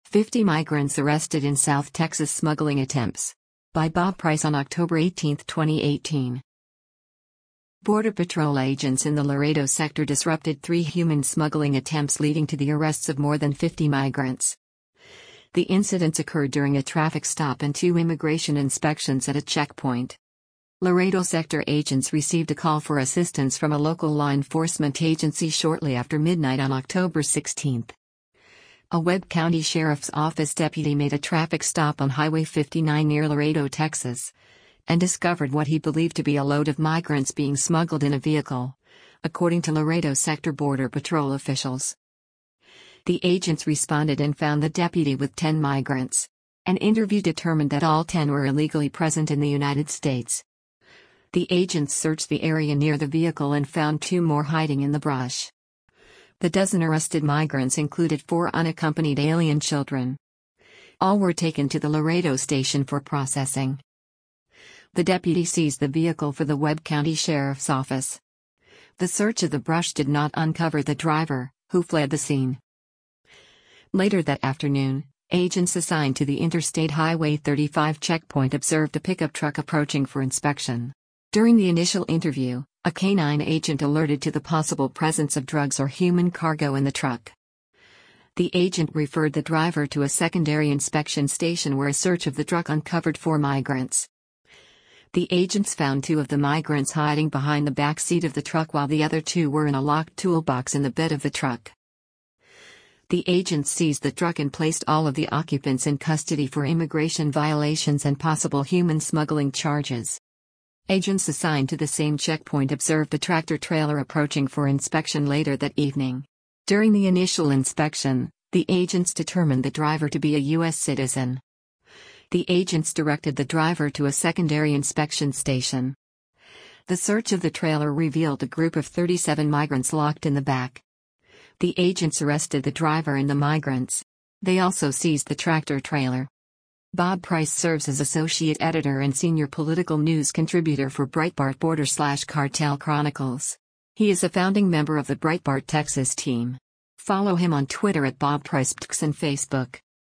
50 migrants arrested in South Texas smuggling attempts. By Bob Price on October 18, 2018. Border Patrol agents in the Laredo sector disrupted 3 human smuggling attempts, leading to the arrests of more than 50 migrants. The incidents occurred during a traffic stop and 2 immigration inspections at a checkpoint. Laredo sector agents received a call for assistance from a local law enforcement agency shortly after midnight on October 16. A Webb County Sheriff's Office deputy made a traffic stop on Highway 59 near Laredo, Texas, and discovered what he believed to be a load of migrants being smuggled in a vehicle, according to Laredo Sector Border Patrol officials. The agents responded and found the deputy with 10 migrants. An interview determined that all 10 were illegally present in the United States. The agents searched the area near the vehicle and found 2 more hiding in the brush. The dozen arrested migrants included 4 unaccompanied alien children. All were taken to the Laredo station for processing. The deputy seized the vehicle for the Webb County Sheriff's Office. The search of the brush did not uncover the driver, who fled the scene. Later that afternoon, agents assigned to the Interstate Highway 35 checkpoint observed a pickup truck approaching for inspection. During the initial interview, a canine agent alerted to the possible presence of drugs or human cargo in the truck. The agent referred the driver to a secondary inspection station where a search of the truck uncovered 4 migrants. The agents found 2 of the migrants hiding behind the back seat of the truck while the other 2 were in a locked toolbox in the bed of the truck. The agents seized the truck and placed all of the occupants in custody for immigration violations and possible human smuggling charges. Agents assigned to the same checkpoint observed a tractor-trailer approaching for inspection later that evening. During the initial inspection, the agents determined the driver to be a U.S. citizen. The agents directed the driver to a secondary inspection station. The search of the trailer revealed a group of 37 migrants locked in the back. The agents arrested the driver and the migrants. They also seized the tractor-trailer. Bob Price serves as associate editor and senior political news contributor for Breitbart Border/Cartel Chronicles. He is a founding member of the Breitbart Texas team. Follow him on Twitter at Bob Price and Facebook.